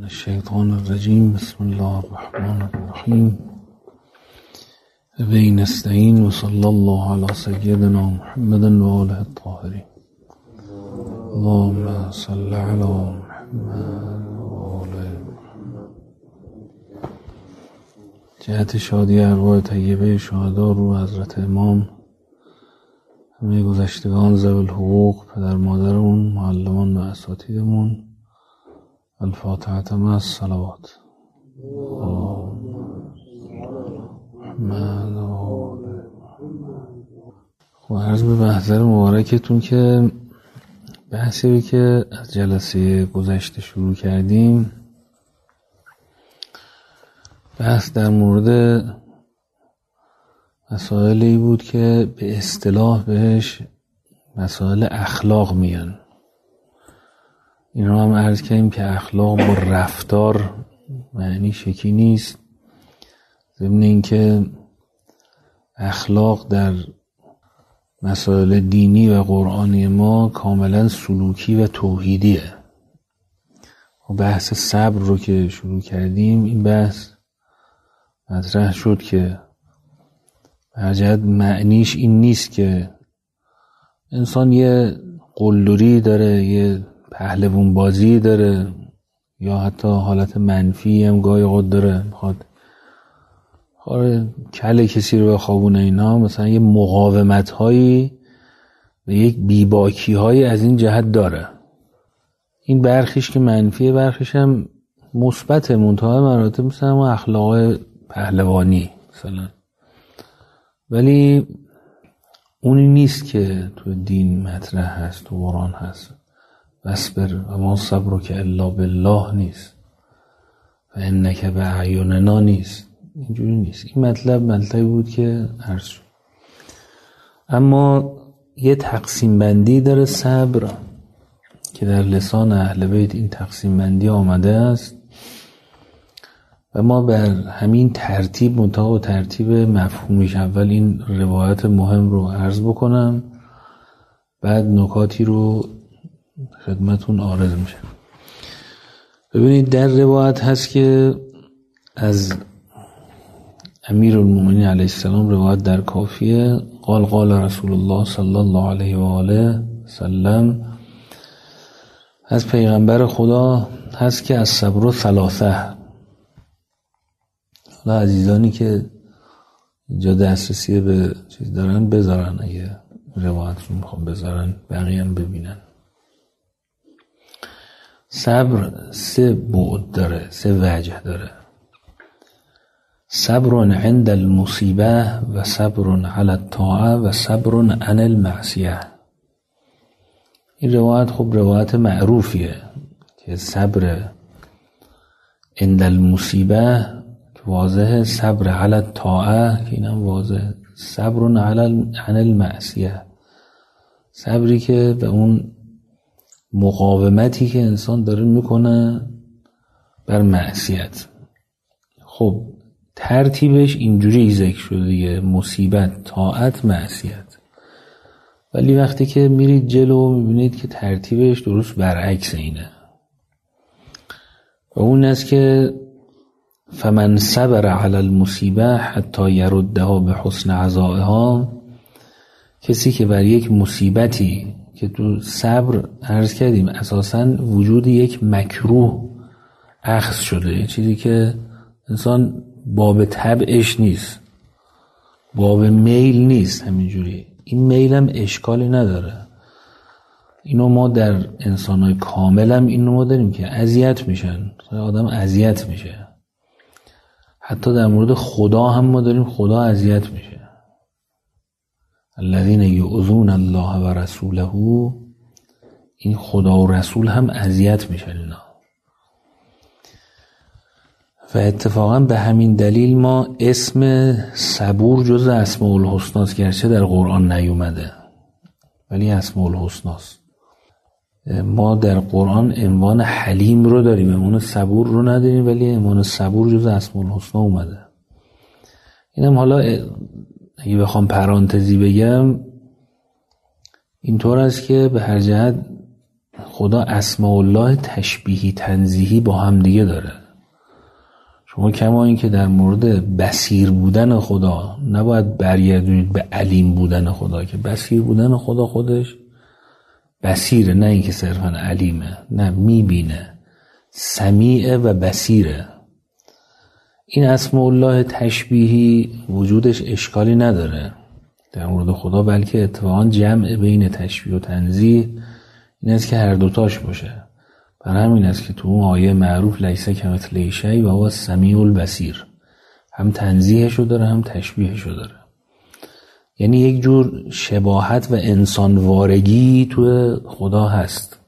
الشیطان الرجیم. بسم الله الرحمن الرحیم. و نستعین و صلی الله علی سیدنا محمد و آله الطاهرین. اللهم صل علی محمد و آله محمد. جهت شادی ارواح طیبه شهدا رو حضرت امام، همه گذشتگان ذوی الحقوق، پدر مادرمون، معلمان و اساتیدمون، الفاتحه مع الصلوات. خب عرض به محضر مبارکتون که بحثی رو که از جلسه گذشته شروع کردیم، بحث در مورد مسائلی بود که به اصطلاح بهش مسائل اخلاق میان. این رو هم عرض کردیم که اخلاق با رفتار معنی شکی نیست، ضمن این که اخلاق در مسائل دینی و قرآنی ما کاملا سلوکی و توحیدیه. و بحث صبر رو که شروع کردیم، این بحث مطرح شد که برجهت معنیش این نیست که انسان یه قلدری داره، یه پهلوان بازی داره، یا حتی حالت منفی هم گاهی اوقات داره، میخواد کله کسی رو بخوابونه. اینا مثلا یه مقاومت هایی و یک بیباکی هایی از این جهت داره. این برخیش که منفیه، برخیش هم مثبت، منتهای مراتب مثلا اخلاق پهلوانی مثلا. ولی اونی نیست که تو دین مطرح هست، تو قرآن هست. واصبر و ما صبرک الا بالله نیست و انک باعیننا نیست، اینجوری نیست. این مطلبی بود که عرض شد. اما یه تقسیم بندی داره صبر که در لسان اهل بیت این تقسیم بندی آمده است و ما بر همین ترتیب، منتها و ترتیب مفهومیش، اول این روایت مهم رو عرض بکنم، بعد نکاتی رو خدمتون عارض میشه. ببینید در روایت هست که از امیرالمومنین علیه السلام، روایت در کافیه، قال رسول الله صلی الله علیه و آله سلم، از پیغمبر خدا هست که از صبر ثلاثه. حالا عزیزانی که اینجا دسترسی به چیز دارن بذارن، اگه روایت رو میخوام بذارن بقیه هم ببینن. صبر سه بعد داره، سه وجه داره. صبر عند المصیبه و صبر علی الطاعه و صبر عن المعصیه. این روایت خب روایت معروفیه که صبر عند المصیبه که واضحه، صبر علی الطاعه که اینم واضحه، صبر عن المعصیه، صبری که به اون مقاومتی که انسان داره میکنه بر معصیت. خب ترتیبش اینجوری ذکر شده دیگه، مصیبت، طاعت، معصیت. ولی وقتی که میرید جلو میبینید که ترتیبش درست برعکس اینه، و اون است که فمن صبر علی المصیبه حتی یردها به حسن عزائها، کسی که بر یک مصیبتی که تو صبر عرض کردیم اساساً وجود یک مکروه اخذ شده، یه چیزی که انسان باب طبعش نیست، باب میل نیست، همینجوری. این میل هم اشکالی نداره. اینو ما در انسان‌های کامل هم اینو ما داریم که اذیت میشن، آدم اذیت میشه. حتی در مورد خدا هم ما داریم خدا اذیت میشه. الذین یؤذون الله و رسوله، این خدا و رسول هم اذیت میشن اینا. و اتفاقا به همین دلیل ما اسم صبور جز اسماء الحسنا است، گرچه در قرآن نیومده ولی اسماء الحسنا است. ما در قرآن عنوان حلیم رو داریم، عنوان صبور رو نداریم، ولی عنوان صبور جز اسماء الحسنا اومده. اینم حالا اگه بخوام پرانتزی بگم، اینطور است که به هر جهت خدا اسماء الله تشبیهی تنزیهی با هم دیگه داره. شما کما این که در مورد بصیر بودن خدا نباید برگردونید به علیم بودن خدا، که بصیر بودن خدا خودش بصیره، نه اینکه صرفا علیمه، نه میبینه، سمیعه و بصیره. این اسماء الله تشبیهی وجودش اشکالی نداره در مورد خدا، بلکه اتفاقا جمع بین تشبیه و تنزیه این است که هر دوتاش باشه. برای همین است که تو اون آیه معروف لیس کمثله شیء و هو السمیع البصیر هم تنزیهشو داره هم تشبیهشو داره. یعنی یک جور شباهت و انسان وارگی تو خدا هست.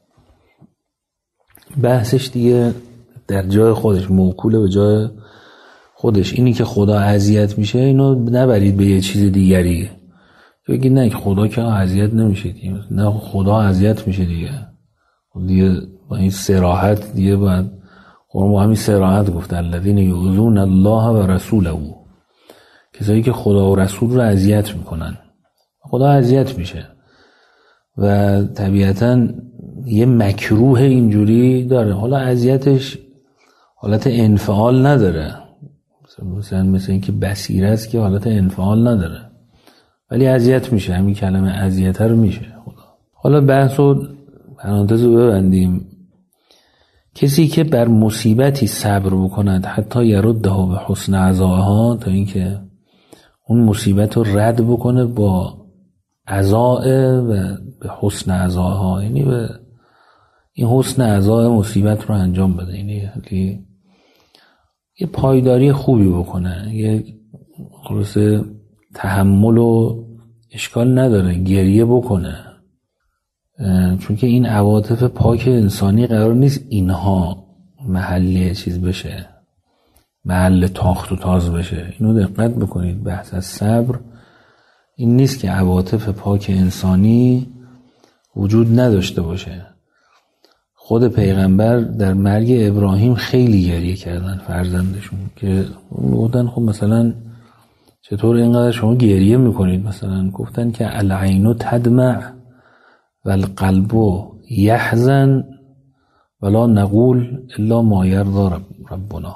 بحثش دیگه در جای خودش، موکول به جای خودش. اینی که خدا اذیت میشه اینو نبرید به یه چیز دیگری، بگید نه خدا که اذیت نمیشه دیگه، نه خدا اذیت میشه دیگه با این صراحت دیگه باید قرآن با همین صراحت گفت الذین یؤذون الله و رسوله، کسایی که خدا و رسول رو اذیت میکنن. خدا اذیت میشه و طبیعتاً یه مکروه اینجوری داره. حالا اذیتش حالت انفعال نداره، مثلا اینکه بصیره است که حالت انفعال نداره، ولی اذیت میشه. همین کلمه اذیت رو میشه خدا. حالا بحثو پرانتز رو ببندیم. کسی که بر مصیبتی صبر بکند حتی یرده به حسن عزاها، تا اینکه اون مصیبت رو رد بکنه با عزاء و به حسن عزاها، یعنی به این حسن عزاء مصیبت رو انجام بده، یعنی یه پایداری خوبی بکنه، یه خلاصه تحمل و اشکال نداره گریه بکنه، چون که این عواطف پاک انسانی قرار نیست اینها محل چیز بشه، محل تاخت و تاز بشه. اینو دقت بکنید. بحث از صبر این نیست که عواطف پاک انسانی وجود نداشته باشه. خود پیغمبر در مرگ ابراهیم خیلی گریه کردن فرزندشون، که گفتن خب مثلا چطور اینقدر شما گریه میکنید؟ مثلا گفتن که العین تدمع و القلب یحزن ولا نقول الا ما یرضی ربنا.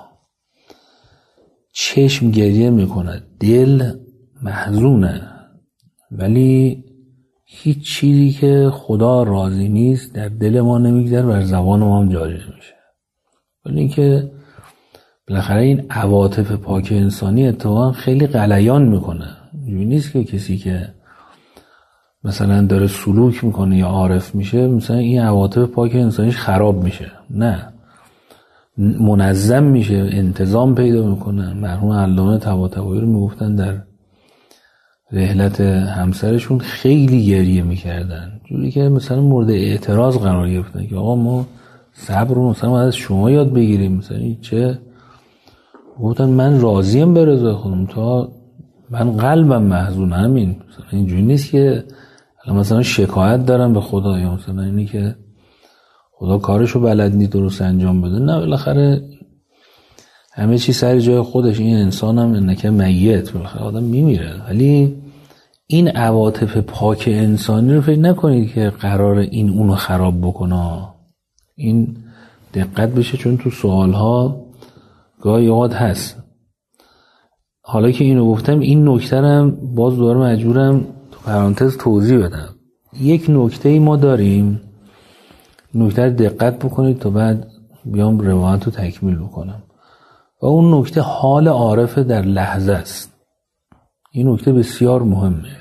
چشم گریه میکنه، دل محزونه، ولی هیچ چیزی که خدا راضی نیست در دل ما نمیگذره، بر زبان ما هم جاری میشه. ولی اینکه بالاخره این عواطف پاک انسانی اتفاقا خیلی غلیان میکنه. اینجوری نیست که کسی که مثلا داره سلوک میکنه یا عارف میشه مثلا این عواطف پاک انسانیش خراب میشه، نه، منظم میشه، انتظام پیدا میکنه. مرحوم علامه طباطبایی رو میگفتن در رحلت همسرشون خیلی گریه میکردن، جوری که مثلا مورد اعتراض قرار گرفتن که آقا ما صبر رو مثلا از شما یاد بگیریم. مثلا چه؟ گفتن من راضیم به رضای خودم تا من قلبم محزون. همین مثلا اینجوری نیست که مثلا شکایت دارم به خدا یا مثلا اینی که خدا کارشو بلد نیست درست انجام بده. نه، بالاخره همه چی سر جای خودش. این انسان هم انکه میت، بالاخره آدم میمیره. ولی این عواطف پاک انسانی رو فکر نکنید که قرار این اونو خراب بکنه. این دقت بشه، چون تو سوالها گاهی اوقات هست. حالا که اینو گفتم این نکته هم باز دوباره مجبورم تو پرانتز توضیح بدم. یک نکته ما داریم، نکته رو دقت بکنید تا بعد بیام روایت رو تکمیل بکنم. و اون نکته حال عارف در لحظه است. این نکته بسیار مهمه.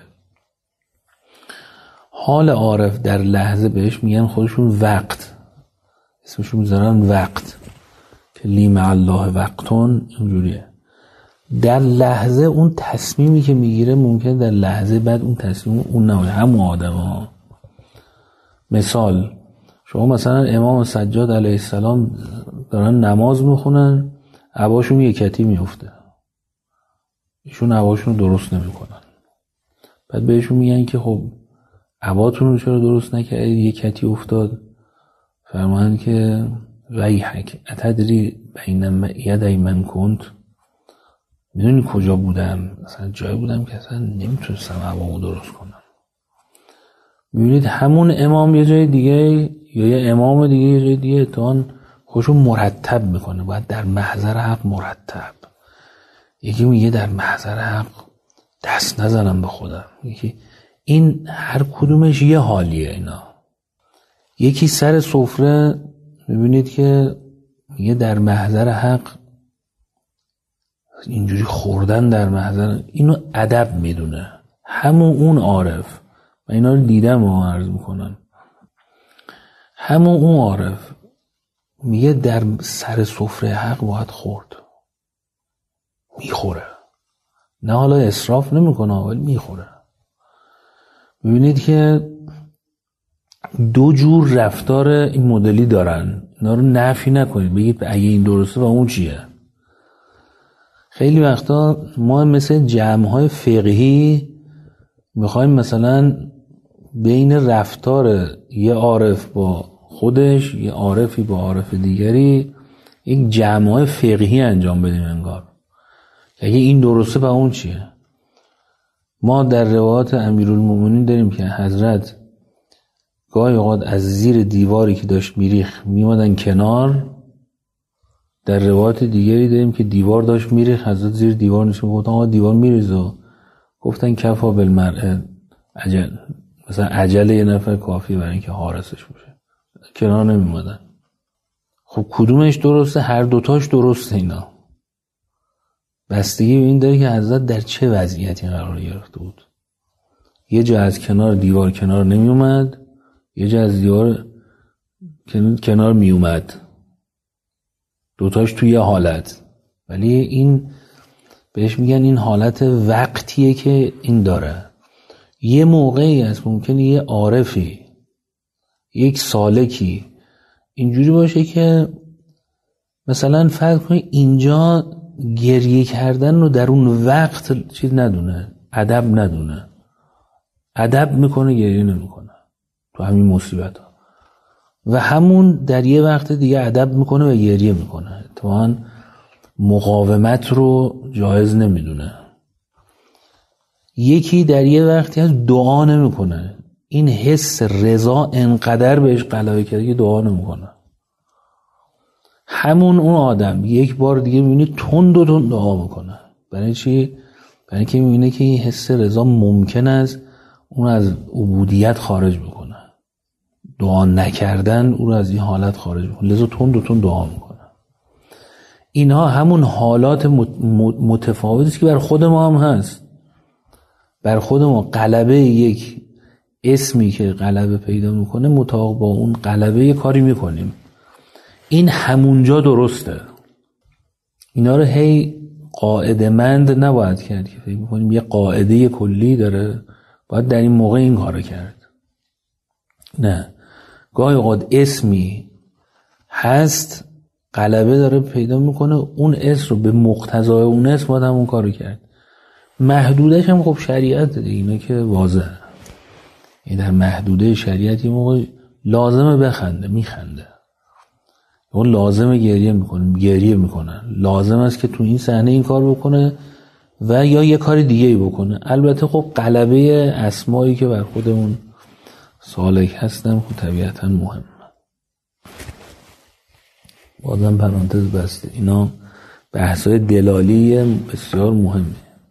حال عارف در لحظه بهش میگن خودشون وقت، اسمشون میذارن وقت، که لی مع الله وقتون. اینجوریه در لحظه اون تصمیمی که میگیره ممکنه در لحظه بعد اون تصمیم اون نباشه. همون آدم ها. مثال شما مثلا امام سجاد علیه السلام دارن نماز میخونن، عباشون یکتی میفته، ایشون عباشون رو درست نمیکنن. بعد بهشون میگن که خب عباتون رو چرا درست نکردید، یکتی افتاد؟ فرمان که ویحک اتدری بین یدی من کنت، میدونی کجا بودم؟ مثلا جای بودم که اصلا نمیتونستم عبامو درست کنم. میبینید همون امام یه جای دیگه یا یه امام دیگه یه جای دیگه اتحان خودشو مرتب میکنه، باید در محضر حق مرتب. یکی میگه در محضر حق دست نزنم به خودم. یکی این هر کدومش یه حالیه اینا. یکی سر سفره میبینید که میگه در محضر حق اینجوری خوردن در محضر، اینو ادب میدونه. همون اون عارف، من اینا رو دیدم و عرض میکنم، همون اون عارف میگه در سر سفره حق باید خورد، میخوره، نه حالا اسراف نمیکنه ولی میخوره. ببینید که دو جور رفتار این مدلی دارن، اینا رو نفی نکنید بگید اگه این درسته و اون چیه. خیلی وقتا ما مثل جمع‌های فقهی میخوایم مثلا بین رفتار یه عارف با خودش، یه عارفی با عارف دیگری، یک جمع‌های فقهی انجام بدیم انگار اگه این درسته و اون چیه. ما در روایات امیرالمومنین داریم که حضرت گاهی اوقات از زیر دیواری که داشت میریخ میمادن کنار، در روایات دیگری داریم که دیوار داشت میریخ حضرت زیر دیوار نشون گفتن آقا دیوار میریزه، گفتن کفا بالمرء عجل، مثلا عجل یه نفر کافی برای اینکه حارسش بشه، کنار نمیمادن. خب کدومش درسته؟ هر دوتاش درسته. اینا بستگی به این داره که حضرت در چه وضعیتی قرار گرفته بود. یه جا از کنار دیوار کنار نمی اومد، یه جا از دیوار کنار می اومد، دوتاش توی یه حالت. ولی این بهش میگن این حالت وقتیه که این داره. یه موقعی هست ممکنه یه عارفی، یک سالکی اینجوری باشه که مثلا فرض کنید اینجا گریه کردن رو در اون وقت چیز ندونه، ادب ندونه، ادب میکنه گریه نمیکنه تو همین مصیبت ها، و همون در یه وقت دیگه ادب میکنه و گریه میکنه، اتفاقاً مقاومت رو جایز نمیدونه. یکی در یه وقتی از دعا نمیکنه، این حس رضا انقدر بهش غلبه کرده که دعا نمیکنه. همون اون آدم یک بار دیگه میبینی تند و تند دعا میکنه. برای چی؟ برای اینکه میبینه که این حس رضا ممکن است اون از عبودیت خارج بکنه، دعا نکردن اون از این حالت خارج بکنه، لذا تند و تند دعا میکنه. اینها همون حالات متفاوتی است که بر خود ما هم هست. بر خود ما غلبه یک اسمی که غلبه پیدا میکنه مطابق با اون غلبه یک کاری میکنیم. این همونجا درسته. اینا رو هی قاعده مند نباید کرد که فکر میکنیم یه قاعده کلی داره باید در این موقع این کارو کرد. نه، گاهی اوقات اسمی هست غلبه داره پیدا میکنه، اون اسم رو به مقتضای اون اسم باید همون کارو کرد. محدودش هم خب شریعت داره، اینا که واضحه. این در محدوده شریعت یه موقع لازمه بخنده میخنده، اون لازمه گریه میکنه، لازم است که تو این صحنه این کار بکنه و یا یه کار دیگه بکنه. البته خب غلبه اسمایی که بر خودمون سالک هستن خب طبیعتا مهمه. بازم پرانتز بسته، اینا بحثای دلالی بسیار مهمه.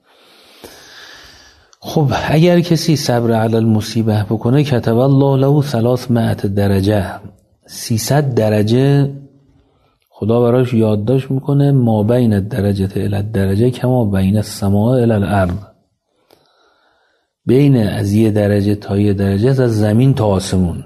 خب اگر کسی صبر علی المصیبه بکنه کتب الله له 300 درجه، 300 درجه خدا براش یادداشت میکنه، ما بین درجه الی درجه کما بین السماء الی الارض، بین از یه درجه تا یه درجه از زمین تا آسمون.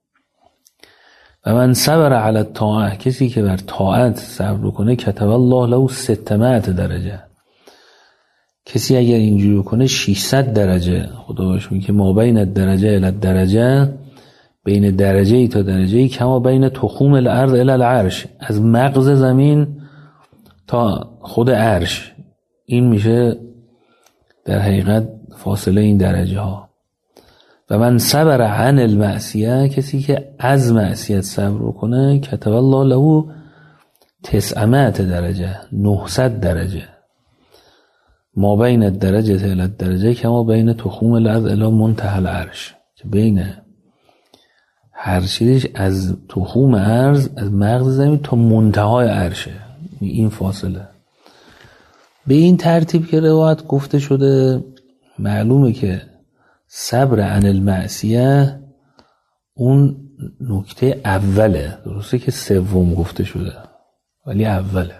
و من صبر علی الطاعه، کسی که بر طاعت صبر کنه کتب الله له 600 درجه، کسی اگر اینجوری بکنه 600 درجه خدا باش میگه ما بین درجه الی درجه، بین درجه ای تا درجه ای کما بین تخوم الارض الی العرش، از مغز زمین تا خود عرش. این میشه در حقیقت فاصله این درجه ها. و من صبر عن المعصیه، کسی که از معصیت صبر کنه کتب الله له 900 درجه، 900 درجه، ما بین الدرجه الی الدرجه کما بین تخوم الارض الی منتهى العرش، که بین هر چیزش از تخم ارض، از مغز زمین تا منتهای عرشه، این فاصله. به این ترتیب که روایت گفته شده معلومه که صبر عن المعصیه اون نکته اوله، درسته که سوم گفته شده ولی اوله،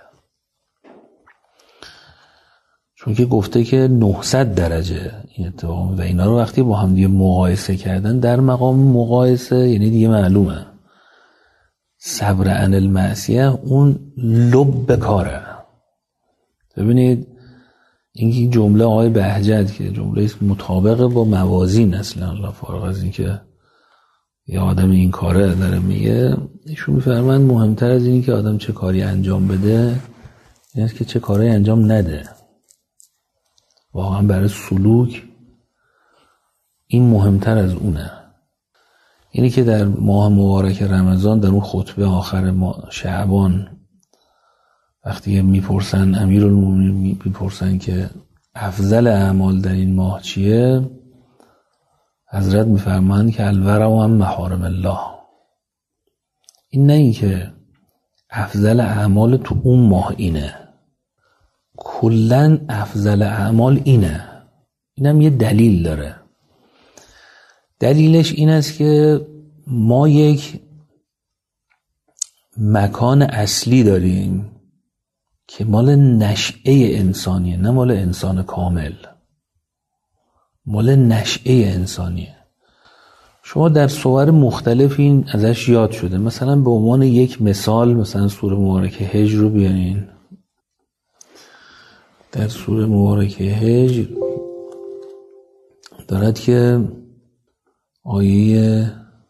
چون که گفته که 900 درجه این اتفاق و اینا رو وقتی با هم دیگه مقایسه کردن، در مقام مقایسه یعنی دیگه معلومه صبر عن المعصیه اون لب کاره. ببینید این جمله آقای بهجت که جمله مطابق با موازین اصلا، الله فارغ از این که یه آدم این کاره داره میگه، ایشون میفرمند مهمتر از این که آدم چه کاری انجام بده این است که چه کاری انجام نده. واقعا برای سلوک این مهمتر از اونه. اینی که در ماه مبارک رمضان در اون خطبه آخر شعبان وقتی میپرسن امیرالمومنین میپرسن که افضل اعمال در این ماه چیه، حضرت میفرمایند که الورع عن محارم الله. این نه این که افضل اعمال تو اون ماه اینه، کلن افضل اعمال اینه. اینم یه دلیل داره. دلیلش این است که ما یک مکان اصلی داریم که مال نشأه انسانیه، نه مال انسان کامل، مال نشأه انسانیه. شما در صور مختلف این ازش یاد شده. مثلا به عنوان یک مثال مثلا سوره مبارکه هجر رو بیانین. در سوره مبارکه هجر دارد که آیه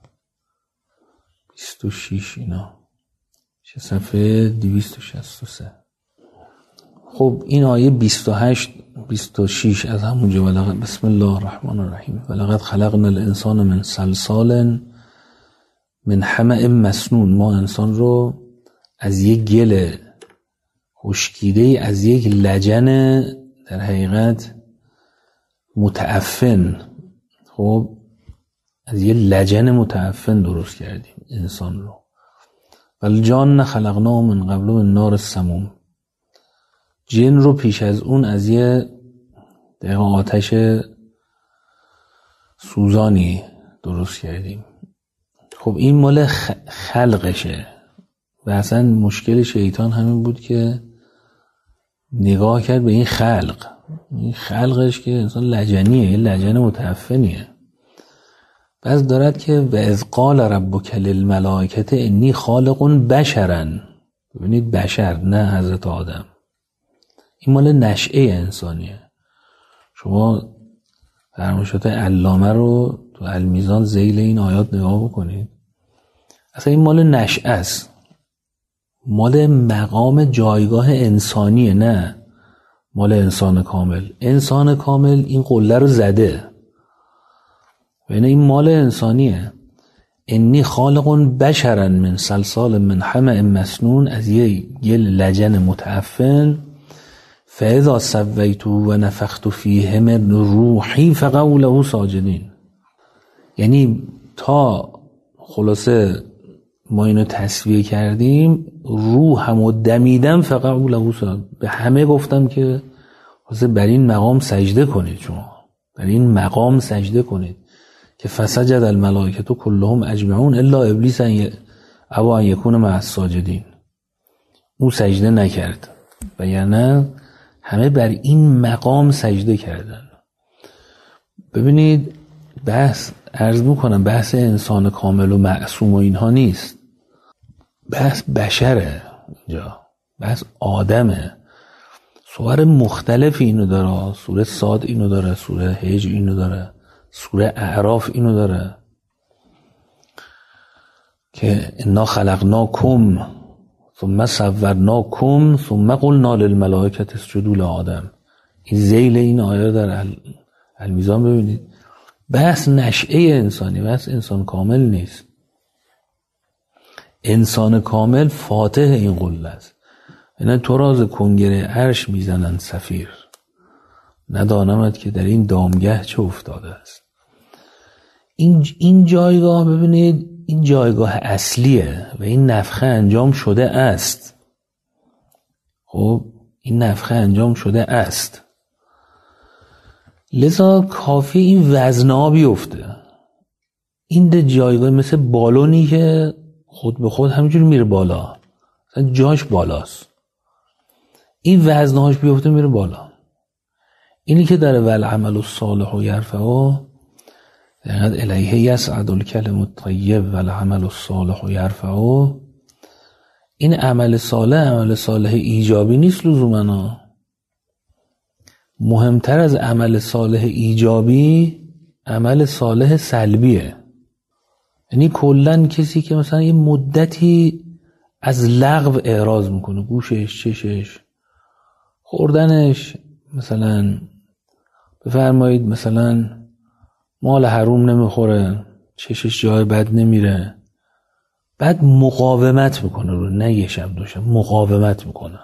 26 اینا چه صفحه 263. خب این آیه 28 26 از همونجا ولقد بسم الله الرحمن الرحیم ولقد خلقنا الانسان من صلصال من حمأ مسنون. ما انسان رو از یک گل خشکیده، از یک لجن در حقیقت متعفن، خب از یک لجن متعفن درست کردیم انسان رو. والجان خلقناه من قبل من نار السموم. جن رو پیش از اون از یه دقیقه آتش سوزانی درست کردیم. خب این مال خلقشه و اصلا مشکل شیطان همین بود که نگاه کرد به این خلق، این خلقش که انسان لجنیه، یه لجن متعفنیه. پس دارد که و اذ قال ربک للملائکه انی خالق بشرا. ببینید بشر، نه حضرت آدم. این مال نشأه انسانیه. شما فرمایشات علامه رو تو المیزان ذیل این آیات نگاه بکنید. اصلا این مال نشأه است، مال مقام جایگاه انسانیه، نه مال انسان کامل. انسان کامل این قله رو زده، یعنی این مال انسانیه. انی خالق بشرا من صلصال من حمأ مسنون، از یه گل لجن متعفن. فاذا سویته و نفخت فیه من روحی فقعوا له ساجدین. یعنی تا خلاصه ما اینو تسویه کردیم، روحمو دمیدم فقعوا له ساجدین. به همه گفتم که خلاصه بر این مقام سجده کنید، شما بر این مقام سجده کنید که فسجد الملائکه کلهم اجمعون الا ابلیس ابا ان یکون مع الساجدین. او سجده نکرد و یعنی همه بر این مقام سجده کردن. ببینید بحث عرض میکنم بحث انسان کامل و معصوم و اینها نیست، بحث بشره اینجا، بحث آدمه. صور مختلفی اینو داره. سوره صاد اینو داره، سوره هجر اینو داره، سوره اعراف اینو داره که انا خلقناکم ثم صورناکم ثم قلنا للملائکه اسجدوا لآدم. این ذیل این آیه در المیزان ببینید. بحث نشأه انسانی، بحث انسان کامل نیست. انسان کامل فاتح این قله است. اینا تو راز کنگره عرش میزنن صفیر، ندانمت که در این دامگه چه افتاده است. این جایگاه ببینید این جایگاه اصلیه و این نفخه انجام شده است. خب این نفخه انجام شده است، لذا کافی این وزنها بیفته. این ده جایگاه مثل بالونی که خود به خود همینجوری میره بالا، مثلا جاش بالاست، این وزنهاش بیفته میره بالا. اینی که داره والعمل الصالح یرفعه، دقیقا الیه یصعد الکلم الطیب والعمل الصالح یرفعه، این عمل صالح ایجابی نیست لزوماً. مهمتر از عمل صالح ایجابی عمل صالح سلبیه. یعنی کلن کسی که مثلا یه مدتی از لغو اعراض میکنه، گوشش، چشش، خوردنش، مثلا بفرمایید مثلا مال حروم نمیخوره، چشش جای بد نمیره، بعد مقاومت میکنه رو، نه یه شب دو شب، مقاومت میکنه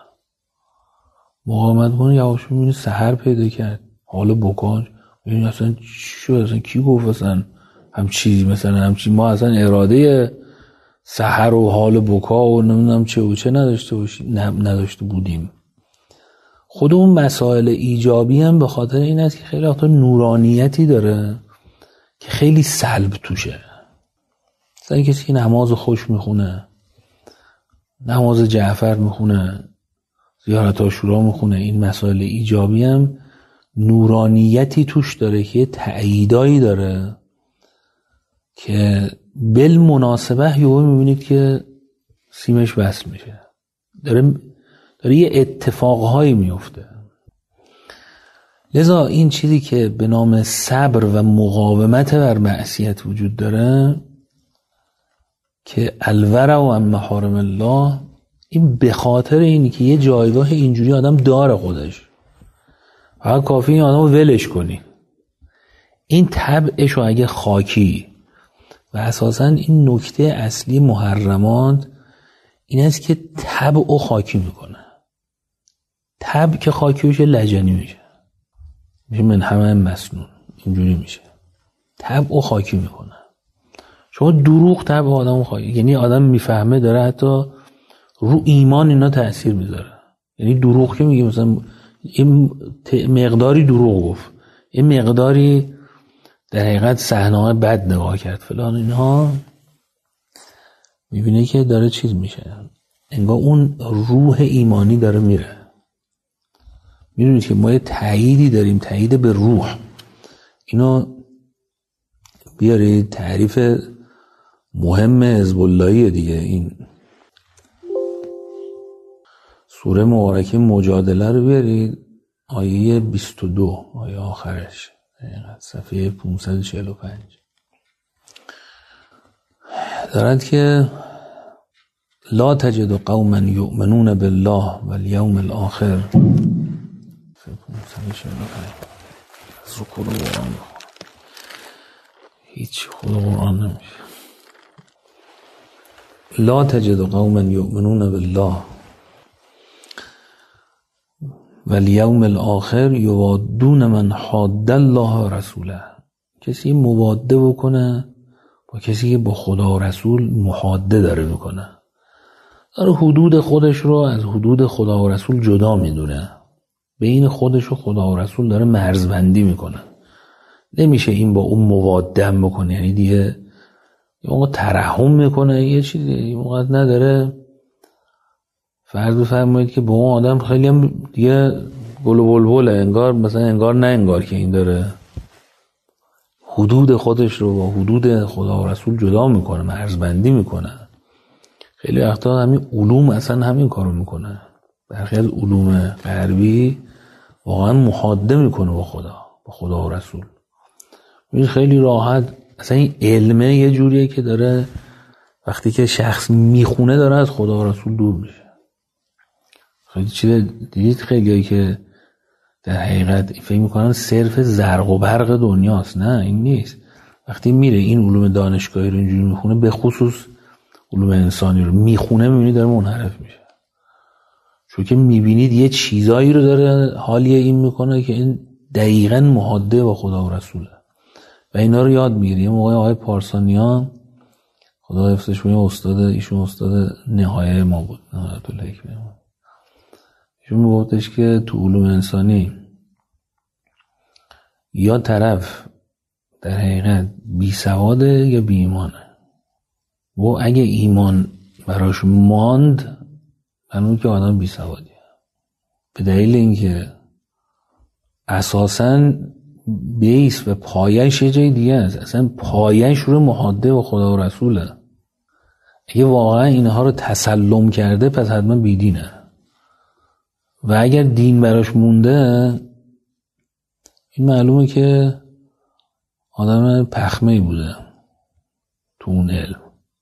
یواش میبینی سحر پیدا کرد، حالا بکن میبینی اصلا چی شد، اصلا کی گفت اصلا همچی، مثلا همچی ما اصلا اراده سحر و حال بکا و نمیدونم چه و چه نداشته بودیم. خود اون مسائل ایجابی هم به خاطر این است که خیلی وقتا نورانیتی داره که خیلی سلب توشه. مثلا کسی که نماز خوش میخونه، نماز جعفر میخونه، زیارت عاشورا میخونه، این مسائل ایجابی هم نورانیتی توش داره که تأییدایی داره که بالمناسبه یهو میبینید که سیمش بس میشه، داره یه اتفاقهایی میفته. لذا این چیزی که به نام صبر و مقاومت بر معصیت وجود داره که الورع و محارم الله، این به خاطر اینی که یه جایگاه اینجوری آدم داره خودش، فقط کافی این آدم رو ولش کنی. این طبعش رو اگه خاکی، و اساساً این نکته اصلی محرمات این است که طبع رو خاکی میکنه. طبع که خاکی بشه لجنی میشه من همه مسنون، اینجوری میشه. طبع رو خاکی میکنه. شما دروغ طبع آدم خاکی، یعنی آدم میفهمه داره حتی رو ایمان اینا تأثیر میذاره. یعنی دروغ که میگه مثلا این مقداری دروغ گفت، این مقداری در حقیقت صحنه‌های بد نگاه کرد فلان، اینها میبینه که داره چیز میشه، انگار اون روح ایمانی داره میره. میدونید که ما یه تأییدی داریم، تأیید به روح. اینو بیارید تعریف مهم حزب اللهی دیگه، این سوره مبارکه مجادله رو بیارید، آیه 22، آیه آخرش، صفحه 545 دارد که لا تجد قوما یؤمنون بالله والیوم الاخر. ذکر قرآن هیچ خود قرآن نمیشه. لا تجد قوما یؤمنون بالله والیوم الاخر یوادون من حاد الله و رسوله. کسی مواده بکنه با کسی که با خدا و رسول محاده داره میکنه، داره حدود خودش رو از حدود خدا و رسول جدا میدونه، بین خودش و خدا و رسول داره مرزبندی میکنه. نمیشه این با اون موادم بکنه، یعنی دیگه یه موقع ترحم میکنه، یه چیزی یه موقع نداره. فرض بفرمایید که با اون آدم خیلی هم دیگه گل و بلبله، انگار مثلا انگار نه انگار که این داره حدود خودش رو با حدود خدا و رسول جدا میکنه، مرزبندی میکنه. خیلی وقتا همین علوم اصلا همین کارو میکنه. برخی از علوم غربی واقعا محاده میکنه با خدا و رسول. این خیلی راحت، اصلا این علمه یه جوریه که داره وقتی که شخص میخونه داره از خدا و رسول دور میشه. خیلی چیز دیدید خیلیایی که در حقیقت فکر میکنن صرف زرق و برق دنیاست. نه این نیست. وقتی میره این علوم دانشگاهی رو اینجوری میخونه، به خصوص علوم انسانی رو میخونه، میبینید داره منحرف میشه، چون که میبینید یه چیزایی رو داره حالیه این میکنه که این دقیقاً محاده با خدا و رسوله و اینا رو یاد میگیره. یه موقع آقای پارسانیان خدا حفظش کنه، ایشون استاد نهایه ما بود، نهایت الحکمه. ایشون میگفتش که تو علوم انسانی یا طرف در حقیقت بی سواده یا بی ایمانه. و اگه ایمان براش ماند اون که آدم بی سوادیه، به دلیل اینکه اساساً بیس و پایش یه جای دیگه است. اصلا پایش رو محاده و خدا و رسوله. اگه واقعا اینها رو تسلم کرده پس حتما بیدینه، و اگر دین براش مونده این معلومه که آدم پخمه‌ای بوده تو اون علم،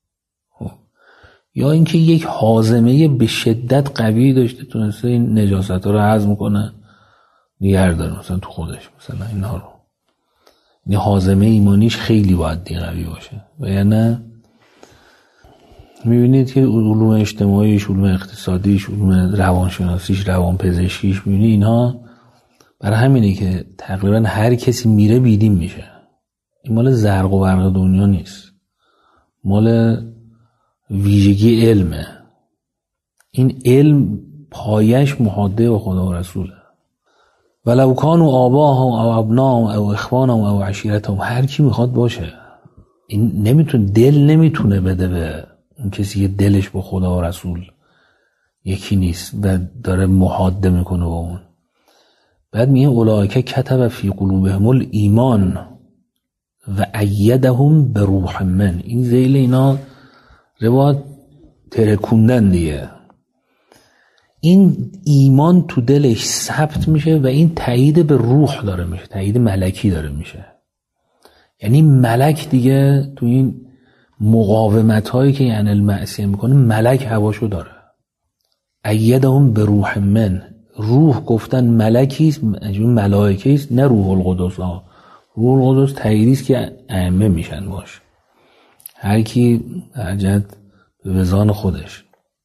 یا اینکه یک حازمه به شدت قوی داشته تونسته این نجاست ها رو هضم کنه دیگر داره مثلا تو خودش، مثلا اینها رو، این حازمه ایمانیش خیلی باید قوی باشه. و یعنی میبینید که علوم اجتماعیش، علوم اقتصادیش، علوم روانشناسیش، روانپزشکیش، میبینید اینها برای همینه که تقریبا هر کسی میره بیدین میشه. این مال زرق و برق دنیا نیست، مال ویژگی علمه. این علم پایش محاده و خدا و رسوله. ولو کانوا آباهم او ابناهم او اخوانهم او عشیرتهم، هر کی میخواد باشه. این نمیتونه بده به اون کسی که دلش با خدا و رسول یکی نیست و داره محاده میکنه با اون. بعد میگه اولئک کتب فی قلوبهم الایمان و ایدهم بروح من. این ذیل اینا روایت ترکوندن دیگه. این ایمان تو دلش ثبت میشه و این تایید به روح داره میشه، تایید ملکی داره میشه. یعنی ملک دیگه تو این مقاومت هایی که یعنی المعصیه میکنه ملک هواشو داره. ایدهم به روح من، روح گفتن ملکیست، ملائکیست، نه روح القدس ها. روح القدس تاییدیست که ائمه میشن باش، هر کی عجد به وزان خودش.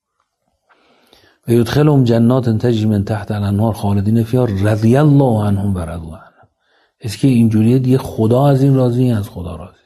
و یدخلهم جنات تجری من تحت الانهار خالدین فیها رضی الله عنهم و رضوا عنه. است که اینجوریه دیگه، خدا از این راضی، از خدا راضی.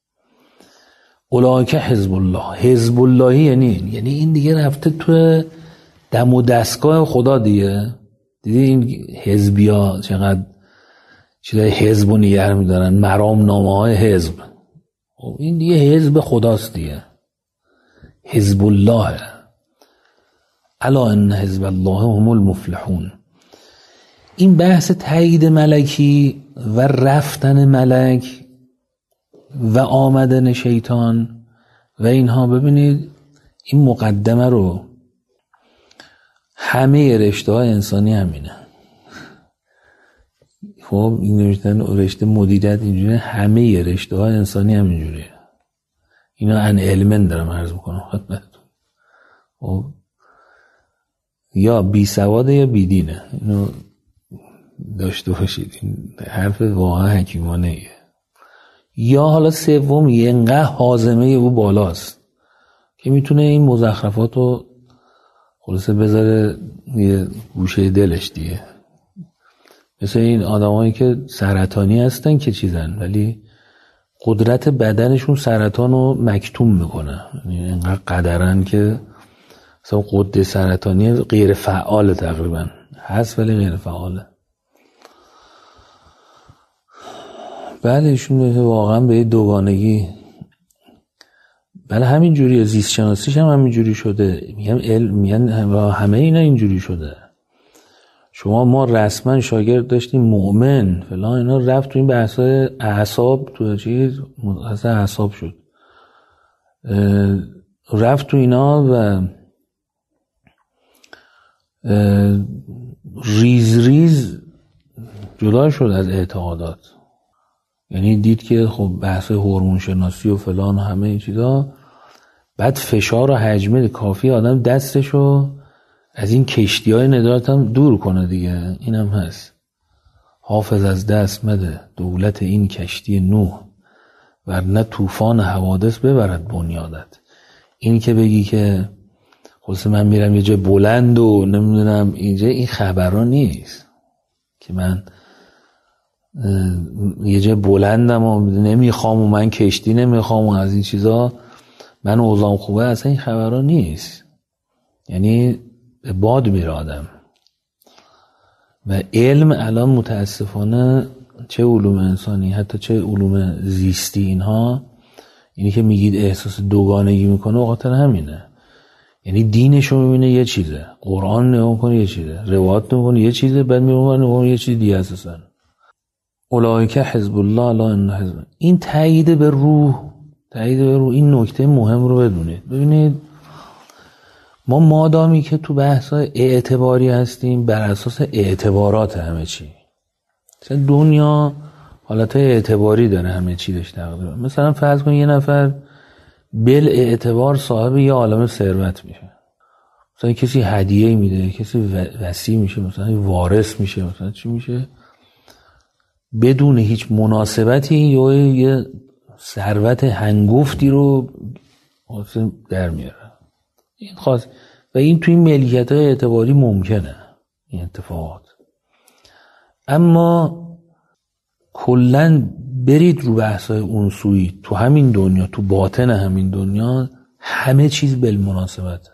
اولئک حزب الله. حزب اللهی یعنی این دیگه رفته تو دم و دستگاه خدا دیگه. دیدی این حزبیا چقدر چیزای حزب رو نگه میدارن، مرام نامه های حزب. این دیگه حزب خداست دیگه، حزب الله. الا ان حزب الله هم المفلحون. این بحث تایید ملکی و رفتن ملک و آمدن شیطان و اینها، ببینید این مقدمه رو همه رشته های انسانی همینه. خب این رشته مدیریت اینجوریه، همه رشته های انسانی همینجوریه. اینا ان علمن دارم عرض میکنم خدمتتون. خب یا بی سواده یا بی دینه، اینو داشته باشید. این حرف واقعا حکیمانه ایه. یا حالا سوم اینقدر حازمه او بالاست که میتونه این مزخرفات رو خلاصه بذاره یه گوشه دلش دیگه. مثل این آدمایی که سرطانی هستن که چیزن ولی قدرت بدنشون سرطان رو مکتوم میکنه، یعنی اینقدر قدرن که مثلا قده سرطانی غیر فعال تقریبا هست ولی غیر فعاله. بله ایشون واقعا به دوگانگی، بله همین جوریه. زیست شناسیش هم همین جوری شده. میگم علم، میگن همه اینا اینجوری شده. شما ما رسما شاگرد داشتیم مؤمن فلان، اینا رفت تو این بحثای اعصاب، تو چیز مبحث اعصاب شد، رفت تو اینا و ریز ریز جدا شد از اعتقادات. یعنی دید که خب بحث هورمون شناسی و فلان و همه این چیزا، بعد فشار و حجمه کافی آدم دستشو از این کشتی‌های ندارت هم دور کنه دیگه. اینم هست، حافظ از دست مده دولت این کشتی نوح، ورنه طوفان حوادث ببرد بنیادت. این که بگی که خلاصه من میرم یه جای بلند و نمیدونم اینجا، این خبرها نیست که من یه جای بلندم و نمیخوام و من کشتی نمیخوام و از این چیزا. من اوضاعم خوبه، اصلا این خبرها نیست. یعنی به باد میره آدم. و علم الان متاسفانه چه علوم انسانی حتی چه علوم زیستی، اینها اینی که میگید احساس دوگانگی میکنه بخاطر همینه. یعنی دینشو میبینه یه چیزه، قرآن نگاه کنه یه چیزه، روایات نگاه کنه یه چیزه، بعد میبینه یه چیز دیگه اساسا. اولئک حزب الله لا ان حزب. این تایید به روح، این نکته مهم رو بدونید. ببینید ما مادامی که تو بحث‌های اعتباری هستیم بر اساس اعتبارات همه چی. مثلا دنیا حالتهای اعتباری داره، همه چی داشت تقریبا. مثلا فرض کن یه نفر بل اعتبار صاحب یه عالمه ثروت میشه، مثلا کسی هدیه میده، کسی وصی میشه، مثلا وارث میشه، مثلا چی میشه، بدون هیچ مناسبتی یا یه ثروت هنگفتی رو در میاره. این خاص و این توی ملکیت‌های اعتباری ممکنه این اتفاقات. اما کلن برید رو بحث‌های اونسویی تو همین دنیا، تو باطن همین دنیا همه چیز بالمناسبت.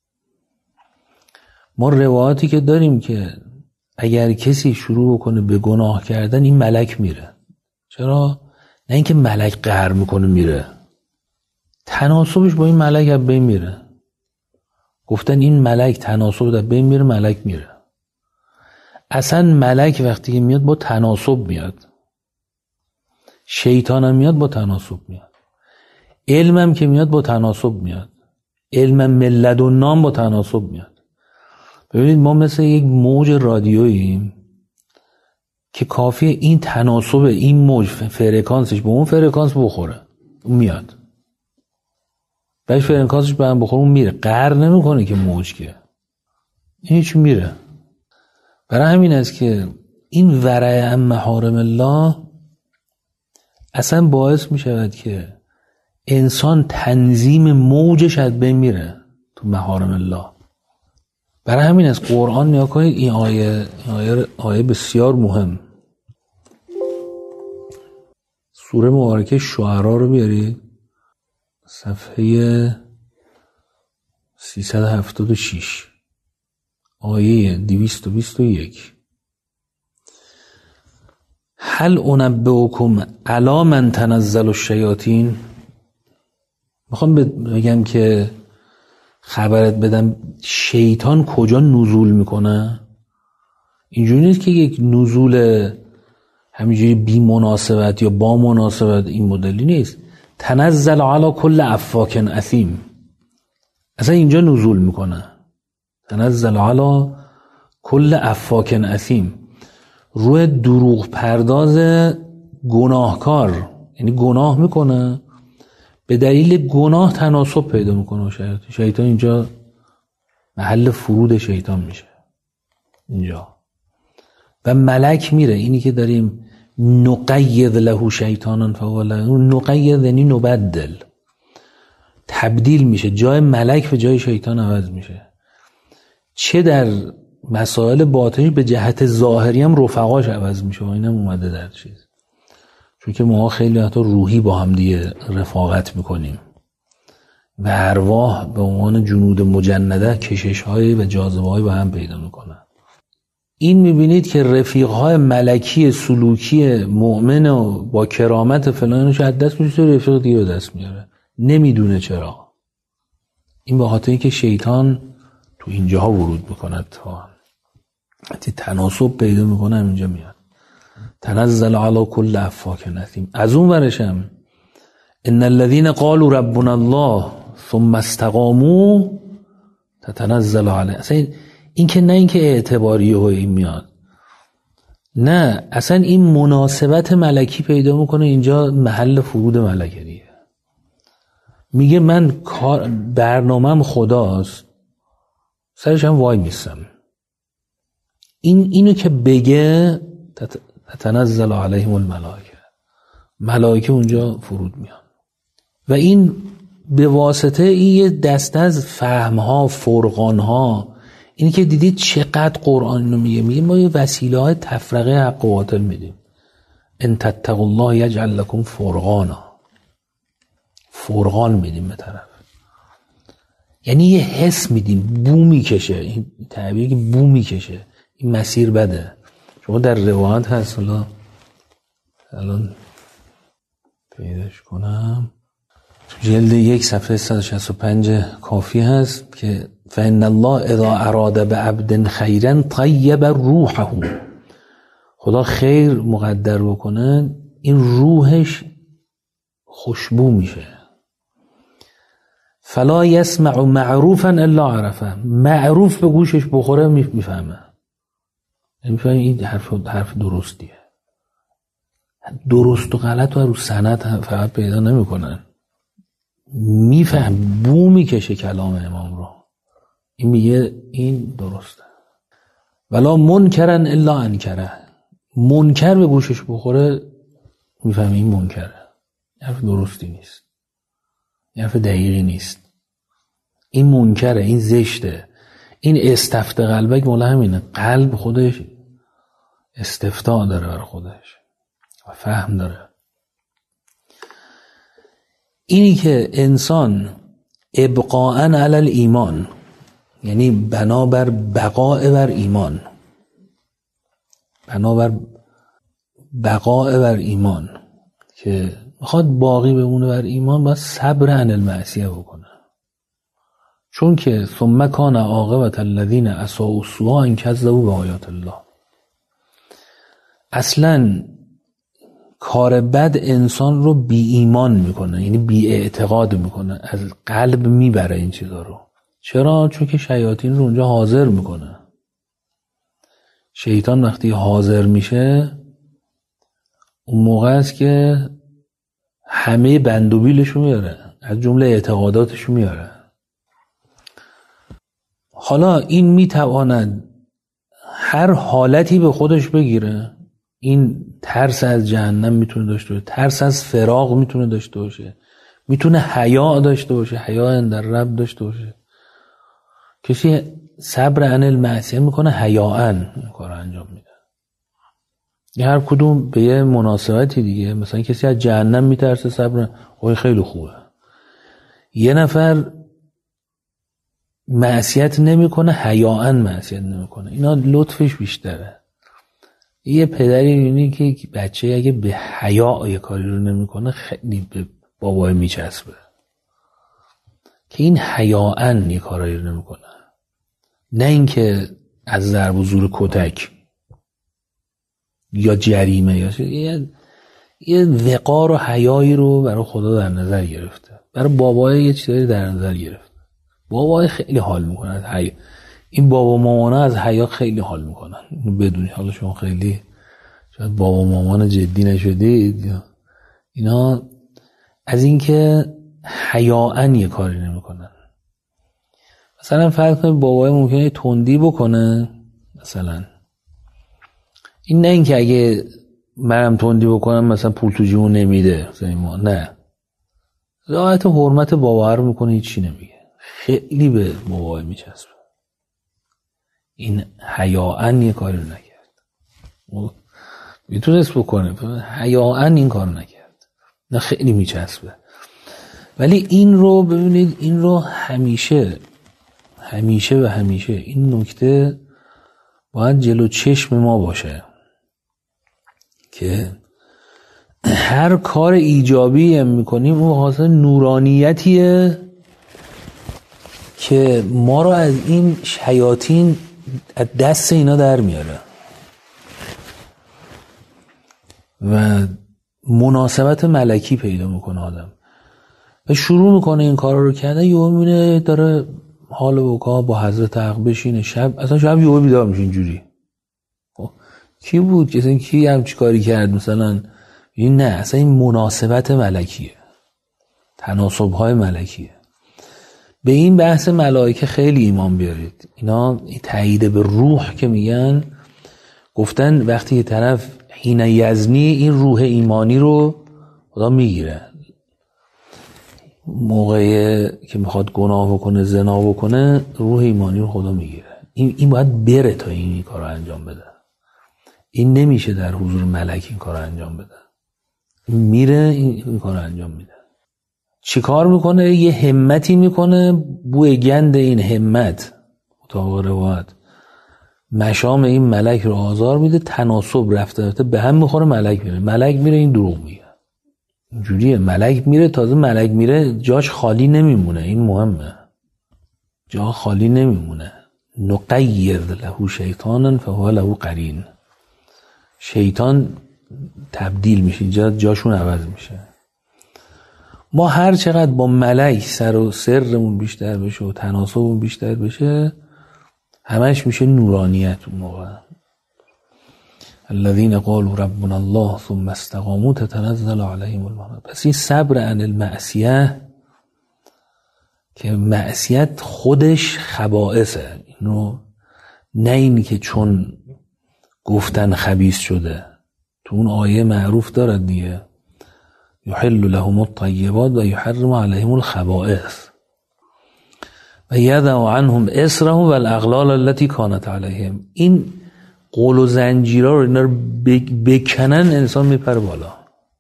ما روایاتی که داریم که اگر کسی شروع کنه به گناه کردن این ملک میره. چرا؟ نه اینکه ملک قهر میکنه میره، تناسبش با این ملک از بین میره. گفتن این ملک تناسب از بین میره، ملک میره. اصلا ملک وقتی که میاد با تناسب میاد، شیطان هم میاد با تناسب میاد، علمم که میاد با تناسب میاد، علم ملت و نام با تناسب میاد. ببینید ما مثل یک موج رادیوییم که کافیه این تناسب این موج فرکانسش به اون فرکانس بخوره، اون میاد. بعدش فرکانسش به هم بخوره اون میره، قهر نمیکنه که موج که این هیچ میره. برای همین است که این ورع عن محارم الله اصلا باعث میشود که انسان تنظیم موجش از بین میره تو محارم الله. برای همین از قرآن نیا کنید، این آیه بسیار مهم. سوره مبارکه شعرا رو بیارید، صفحه 376 آیه 221. هل انبئکم علی من تنزل الشیاطین. میخوام بگم که خبرت بدم شیطان کجا نزول میکنه. اینجوری نیست که یک نزول همینجوری بی مناسبت یا با مناسبت، این مدلی نیست. تنزل علی کل افاک اثیم، اصلا اینجا نزول میکنه. تنزل علی کل افاک اثیم، روی دروغ پرداز گناهکار، یعنی گناه میکنه به دلیل گناه تناسب پیدا میکنه. شیطان اینجا محل فرود شیطان میشه اینجا. و ملک میره، اینی که داریم نقید له شیطانا فهو له، نقید یعنی نبدل، تبدیل میشه، جای ملک به جای شیطان عوض میشه. چه در مسائل باطنی به جهت ظاهری هم رفقاش عوض میشه. اینم اومده در چیز، چون که ما خیلی حتی روحی با هم دیگه رفاقت میکنیم و ارواح به عنوان جنود مجنده کشش‌های و جاذبه‌های با هم پیدا میکنن. این میبینید که رفیق‌های ملکی سلوکی مؤمن و با کرامت فلانش از دست میشه، رفیق دیگه به دست میاره، نمیدونه چرا. این به خاطر اینکه شیطان تو اینجاها ورود میکنه، تا تناسب پیدا میکنه اینجا میاد. تنزل علی کل افاک اثیم. از اون ورشم ان الذين قالوا ربنا الله ثم استقاموا تتنزل علیهم. اصلا این که نه اینکه اعتباریه و این میاد، نه اصلا این مناسبت ملکی پیدا میکنه اینجا، محل فرود ملکه دیگه. میگه من برنامه‌م خداست، سرش هم وای میستم. اینو که بگه تتنزل علیهم الملائکه، ملائکه اونجا فرود میان. و این به واسطه این دست از فهمها، فرقانها، اینی که دیدید چقدر قرآن اینو میگه ما یه وسیله های تفرقه حق و باطل میدیم. ان تتقوا الله یجعل لکم فرقانا، فرقان میدیم به طرف. یعنی یه حس میدیم، بو میکشه، این تعبیر که بو میکشه، این مسیر بده. شما در روایت هست، الان پیداش کنم، جلد 1 صفحه 165 کافی هست که فإن الله اذا اراد بعبد خیرا طیب روحه، خدا خیر مقدر بکنه این روحش خوشبو میشه. فلا يسمع معروفا الا عرفه، معروف به گوشش بخوره میفهمه، میفهمه این حرف درستیه. درست و غلط رو سند فقط پیدا نمیکنن، میفهم، بو میکشه کلام امام رو، این میگه این درسته. ولا منکرا الا انکره، منکر به گوشش بخوره میفهمه این منکره، حرف درستی نیست، حرف دقیقی نیست، این منکره، این زشته. این استفت قلبک مولا همینه، قلب خودش استفتا داره برای خودش و فهم داره. اینی که انسان ابقاءً علی الایمان، یعنی بنابر بقاء بر ایمان، بنابر بقاء بر ایمان که میخواد باقی بمونه بر ایمان، باید صبر عن المعصیه بکنه. چون که ثم کان عاقبة الذین اساءوا السوء ان کذبوا بآیات الله، اصلا کار بد انسان رو بی ایمان میکنه، یعنی بی اعتقاد میکنه، از قلب میبره این چیزا رو. چرا؟ چون که شیاطین رو اونجا حاضر میکنه. شیطان وقتی حاضر میشه اون موقع است که همه بند و بیلشو میاره، از جمله اعتقاداتشو میاره. حالا این میتواند هر حالتی به خودش بگیره، این ترس از جهنم میتونه داشته باشه، ترس از فراق میتونه داشته باشه، میتونه حیا داشته باشه، حیا در رب داشته باشه. کسی صبر عن المعصیه میکنه حیاءً این کار انجام میده. هر کدوم به یه مناسبتی دیگه. مثلا کسی از جهنم میترسه، صبر خیلی خوبه. یه نفر معصیت نمیکنه، حیاءً معصیت نمیکنه، اینا لطفش بیشتره. یه پدری میبینی که بچه اگه به حیا یه کاری رو نمیکنه خیلی به بابای میچسبه که این حیاءً یه کاری رو نمیکنه، نه اینکه از ضرب و زور کتک یا جریمه یا یه وقار و حیایی رو برای خدا در نظر گرفته، برای بابای یه چیزایی در نظر گرفته. بابای خیلی حال میکنه از حیا، این بابا مامانا از حیا خیلی حال میکنن، اینو بدونی. حالا شما خیلی شاید بابا مامان جدی نشدید، اینا از اینکه حیاءً یه کاری نمیکنن. مثلا فرض کنید بابای ممکنه تندی بکنه، مثلا این نه اینکه اگه منم تندی بکنم مثلا پول تو جیبم نمیده، مثلا ما نه، رعایت حرمت بابا رو میکنه، هیچی نمیگه، خیلی به بابای میچسبه. این حیاءً یه کاری رو نکرد، میتونست بکنه، حیاءً این کار نکرد، نه خیلی میچسبه. ولی این رو ببینید، این رو همیشه و همیشه این نکته باید جلو چشم ما باشه که هر کار ایجابی میکنیم اون خاصه نورانیتیه که ما رو از این شیاطین از دست اینا در میاره و مناسبت ملکی پیدا میکنه آدم و شروع میکنه این کارا رو کردن. یهو میبینه داره حال وکا با حضرت حق بشینه، شب اصلا شب یهو بیدار میشه اینجوری. کی بود که کی هم چی کاری کرد مثلا؟ این نه، اصلا این مناسبت ملکیه، تناسب‌های ملکیه. به این بحث ملائکه خیلی ایمان بیارید. اینا تایید به روح که میگن، گفتن وقتی یه طرف حین یزنی این روح ایمانی رو خدا میگیره، موقعی که میخواد گناه بکنه، زنا بکنه، روح ایمانی رو خدا میگیره. این باید بره تا این کار رو انجام بده. این نمیشه در حضور ملک این کار رو انجام بده. این میره این کار رو انجام میده. چی کار میکنه؟ یه همتی میکنه، بوی گند این همت اتاق روایت مشام این ملک رو آزار میده، تناسب رفته به هم میخوره، ملک میره این دروغ میگه. اینجوریه، ملک میره، تازه ملک میره جاش خالی نمیمونه، این مهمه، جا خالی نمیمونه. نقید له شیطانا فهو له قرین، شیطان تبدیل میشه، جاشون عوض میشه. ما هر چقدر با ملک سر و سرمون بیشتر بشه و تناسبمون بیشتر بشه، همش میشه نورانیت. اون موقع الذين قالوا ربنا الله ثم استقاموا تتنزل عليهم الملائكه. پس این صبر عن المعصیه، که معصیت خودش خبائثه، اینو نه اینی که چون گفتن خبیث شده. تو اون آیه معروف دارد دیگه، یحل لهم الطیبات و یحرم علیهم الخبائث و یضع عنهم اصرهم و الاغلال التي كانت علیهم. این قول و زنجیرها رو، اینا رو بکنن، انسان میپره بالا.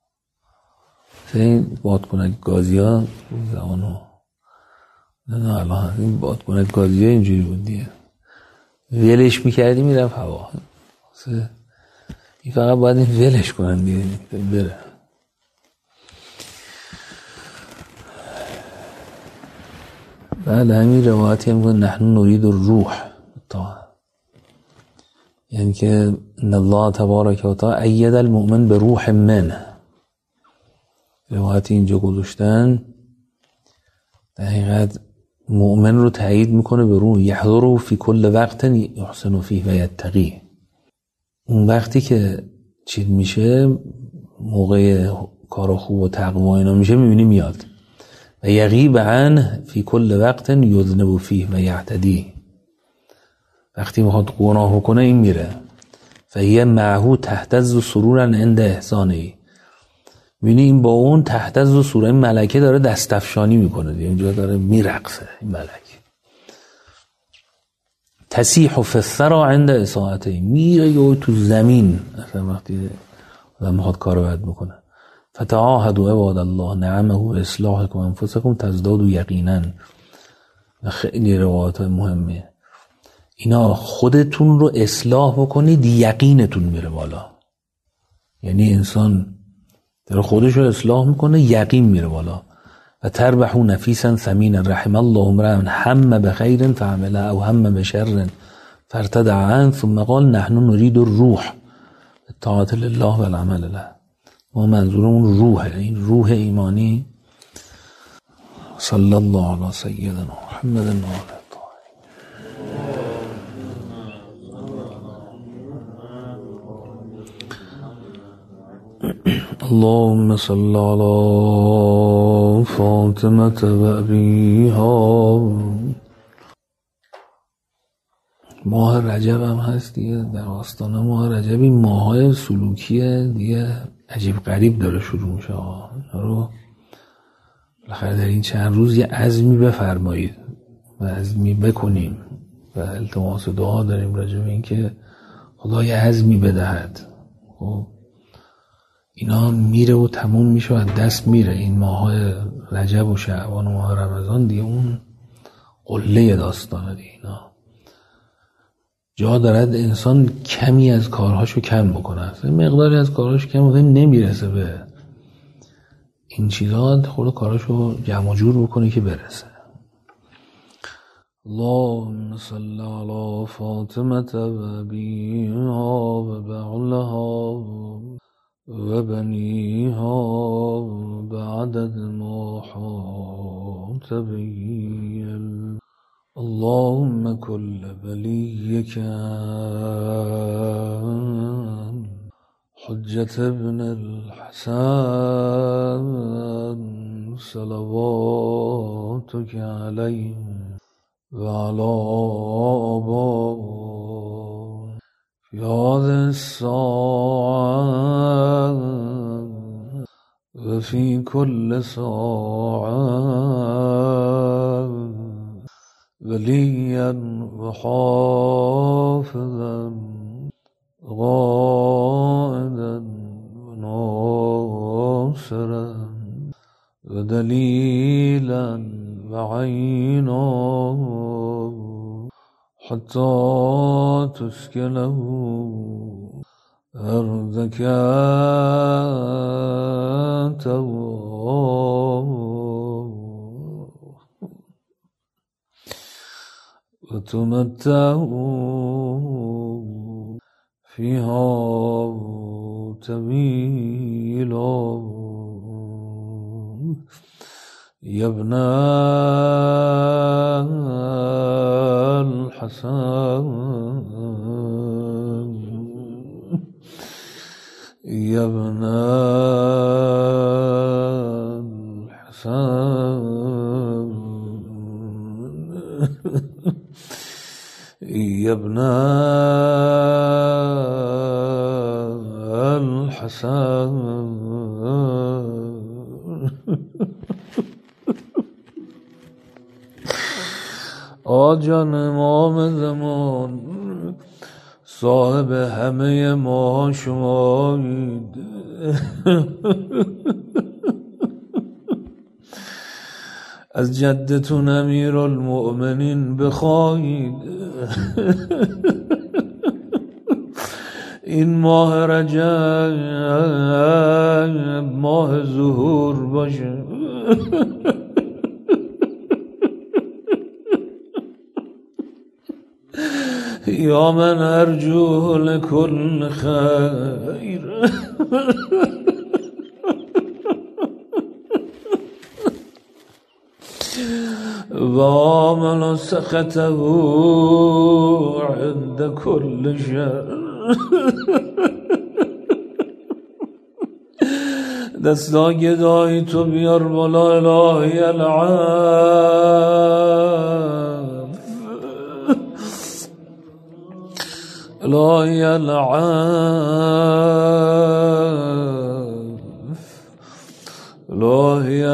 این بادکنک گازی ها زمانو نه الان این بادکنک گازی ها اینجوری بود دیگه، ولش میکردی میرفت هوا. این فقط باید این ولش کنن دیگه بره. بعد همین روایتی هم که نحن نرید الروح، یعنی که ان الله تبارک و تعالی اید المؤمن به روح منه. روایتی اینجا گذاشتن در حقیقت مؤمن رو تایید میکنه به روح، یحضره فی کل وقت یحسن فیه و یتقی. اون وقتی که چیز میشه، موقع کار خوب و تقوا اینا میشه، میبینی میاد. و یغیب عنه فی کل وقت یذنب فیه و یعتدی. وقتی میخواد گناه کنه این میره. فهی معهو تهتز سرورا عند احسانه. میبینی این با اون تهتز سرور، این ملکه داره دستفشانی میکنه، اینجا داره میرقصه این ملک. تسیح فی الثری عند اساءته، میره تو زمین اصلا وقتی آدم میخواد کارو بد بکنه. فتعاهدوا عباد الله نعمه اصلاحکم انفسکم تزدادوا یقینا. خیلی روایات مهمه. اینا خودتون رو اصلاح بکنید، یقینتون میره بالا. یعنی انسان داره خودش رو اصلاح میکنه، یقین میره بالا. و تربحوا نفیسا ثمینا رحم الله امرا هم بخیر فعمل او هم بشر فارتدع عنه ثم قال نحن نريد الروح الطاعة لله والعمل له. ما منظورمون روحه، این روح ایمانی. صلی الله علی سیدنا محمد و آله. اللهم صل على فاطمة و ابیها. ماه رجب هم هست دیگه، در آستانه ماه رجب. این ماهای سلوکیه دیگه، عجیب غریب داره شروع میشه. رو بالاخره در این چند روز یه عزمی بفرمایید و عزمی بکنیم و التماس دعا داریم راجع به این که خدا یه عزمی بدهد. خب اینا میره و تموم میشه و از دست میره. این ماه رجب و شعبان و ماه رمضان دیگه اون قله داستانه دیگه. اینا جا دارد انسان کمی از کارهاشو کم بکنه، مقداری از کارهاشو کم بکنه، نمیرسه به این چیزات، خود کارهاشو جمع جور بکنه که برسه. اللهم صل علی فاطمة و ابیها و بعلها و بنیها بعدد ما حاط به. اللهم كل وليك حجة ابن الحسن صلواتك عليه وعلى آبائه في هذه الساعة وفي كل ساعة وليا وحافظا قائدا وناصرا ودليلا وعينا حتى تسكنه أرضك وتمتعه فيها طويلا يا ابن الحسن يا ابن الحسن يا ابن الحسن آجان امام زمان صاحب همه ما شمایید از جدتون امیر المؤمنین بخواهید این ماه رجب ماه ظهور باشه یا من ارجو لكل خیر و آمل سخطه عند كل شر دستا گدایی تو بیار بالا الهی العفو الهی العفو الهی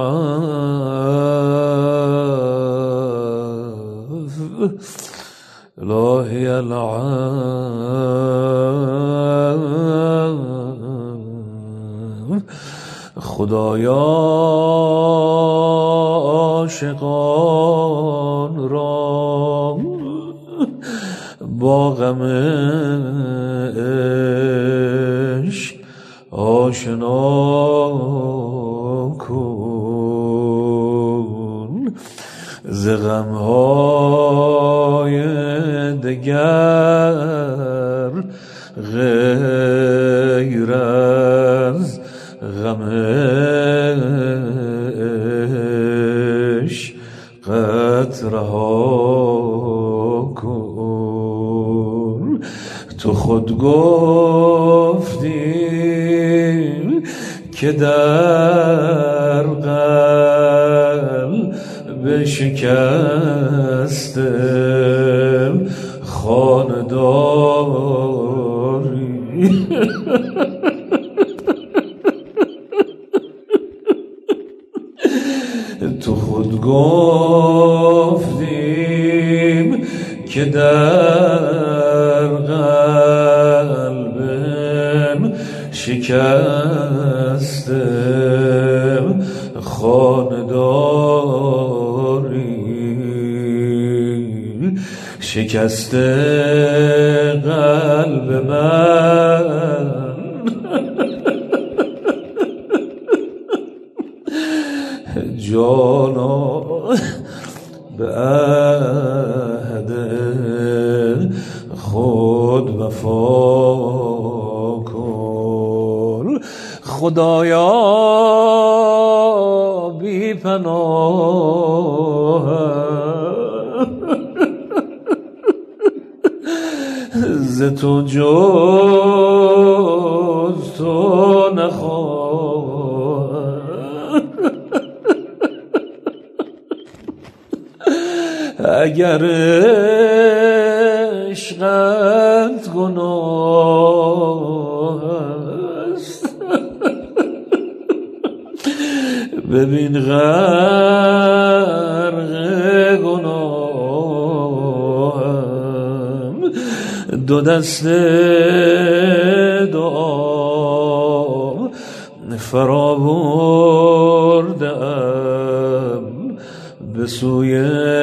العفو الهی العفو خدایا عاشقان را با غم عشق آشنا کن ز غمهای دگر غیر از غم عشقت رها کن تو خود گفتی که در قلب شکستم خانه داری تو خود گفتیم که در قلبم شکستم خانه داری شکست قلب من جانا به عهد خود وفا کن خدایا بی پناه ز تو جز تو نخواه اگر عشقت گناه است ببین غرق گناهم دو دست دعا فراورد بردم به سوی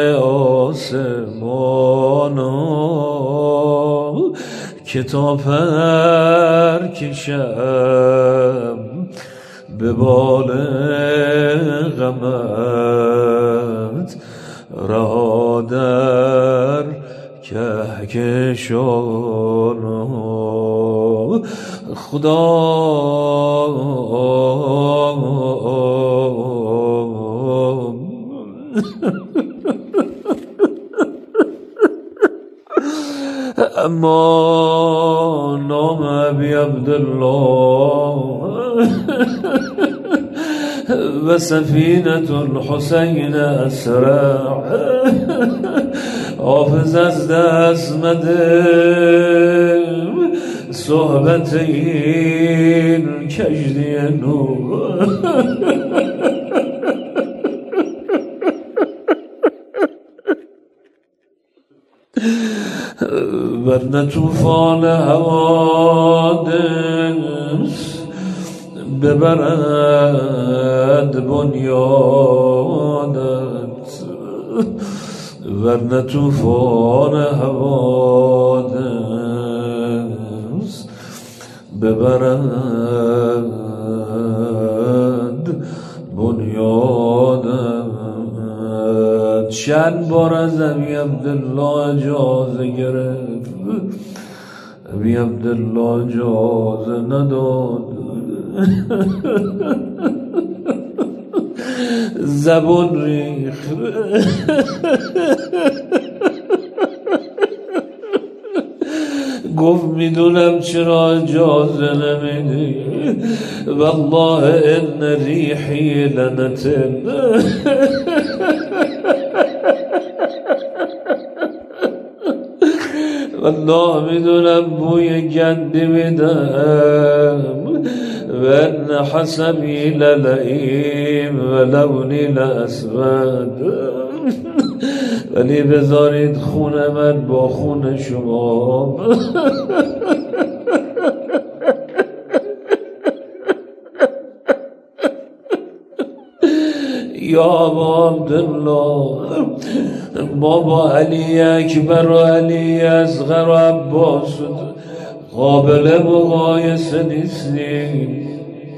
آسمان که تا پر کشم به بال غمت رها در کهکشان خدا اما نام ابی عبدالله و سفینة الحسین اسرع حافظ از دست مده صحبت این کشتی نور ورنه طوفان حوادث ببرد بنیادت ورنه طوفان حوادث ببرد بنیادت چند بار از ابی عبدالله اجازه گرفت ابی عبدالله اجازه نداد زبون ریخت گفت میدونم چرا اجازه نمیدی والله ان ریحی لنتن والله میدونم بوی گندی میدم و ان حسبی للئیم و لونی لاسود ولی بذارید خون من با خون شما یا ابا عبدالله ما با علی اکبر و علی اصغر و عباس قابل مقایسه نیستیم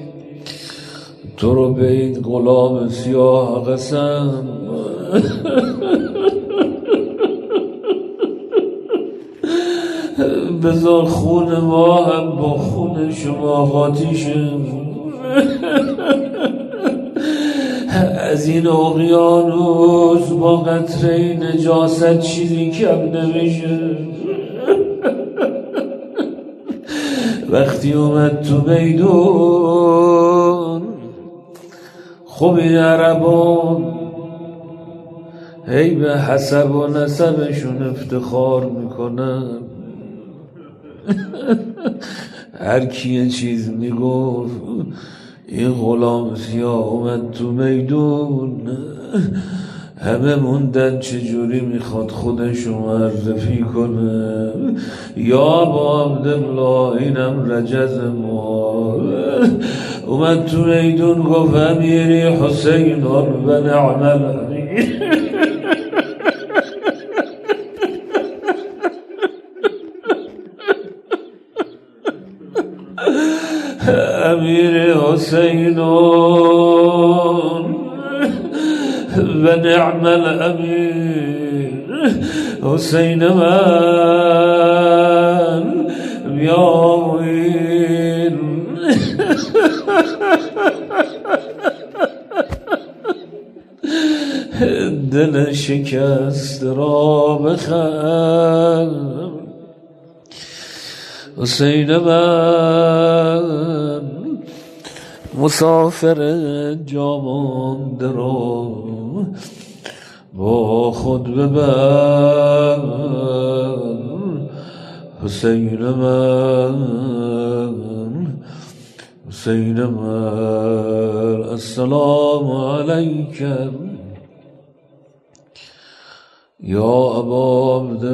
تو رو به این غلام سیاه قسم بذار خون ما هم با خون شما قاطی شد از این اقیانوس با قطره نجاست چیزی کم نمیشه وقتی اومد تو میدون خب این عربان هی به حسب و نسبشون افتخار میکنن هر کی یه چیز میگفت این غلام سیاه اومد تو میدون همه موندن چجوری میخواد خودشو معرفی کنه یا ابا عبدالله اینم رجز ما اومد تو میدون گفت امیری حسین و نعم الامیر امیر حسین و نعم الامیر حسین من بیاوین دل شکست را بخم حسین من مسافر جامانده را با خود ببر حسین من حسین من السلام علیکم یا ابا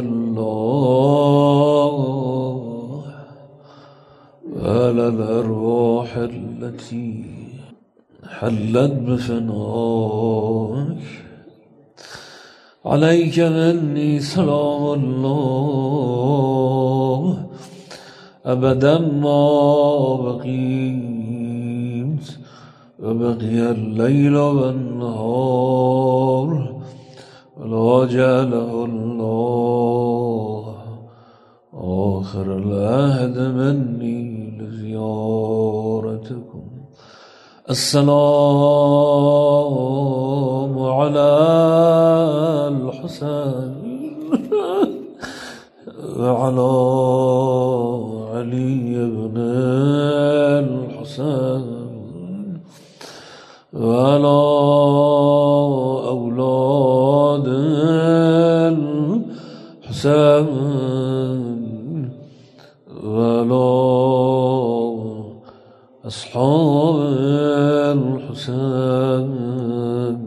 عبدالله وعلى الأرواح التي حلت بفناك عليك مني سلام الله أبدا ما بقيت وبقي الليل والنهار ولا جعله الله آخر العهد مني لزيارتكم. السلام على الحسين وعلى علي بن الحسين وعلى أولاد الحسين وعلى أصحاب الحسين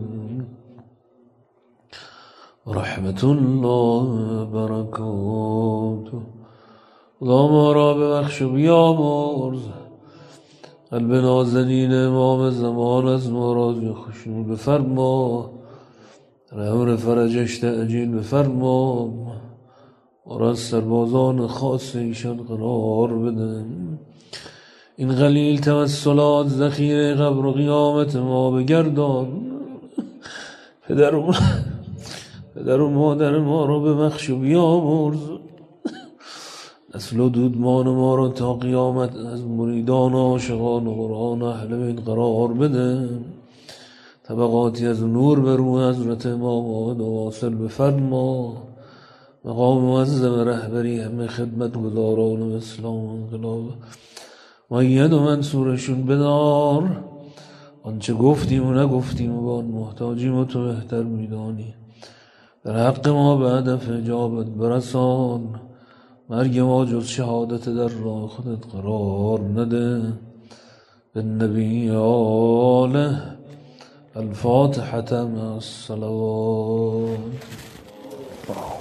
رحمة الله وبركاته. اللهم را ببخش و بیامرز. قلب نازنین امام زمان از ما راضی خشنود بفرما، امر فرجش تعجیل بفرما، ما را از سربازان خاص ایشان قرار بده. این قلیل توسلات ذخیره قبر و قیامت ما بگردان. پدر و مادر ما را ببخش و بیامرز. نسل و دودمان ما را تا قیامت از مریدان و عاشقان و قرآن اهل بیت قرار بده. طبقاتی از نور بر روح حضرت امام آمد و واصل بفرما. مقام معظم رهبری همه خدمت گزاران اسلام و انقلاب مؤید و منصورشون بدار. آنچه گفتیم و نگفتیم و با محتاجیم و تو بهتر میدانی. در حق ما به هدف اجابت برسان. مرگ ما جز شهادت در راه خودت قرار نده. بالنبی آله الفاتحة مع الصلوات.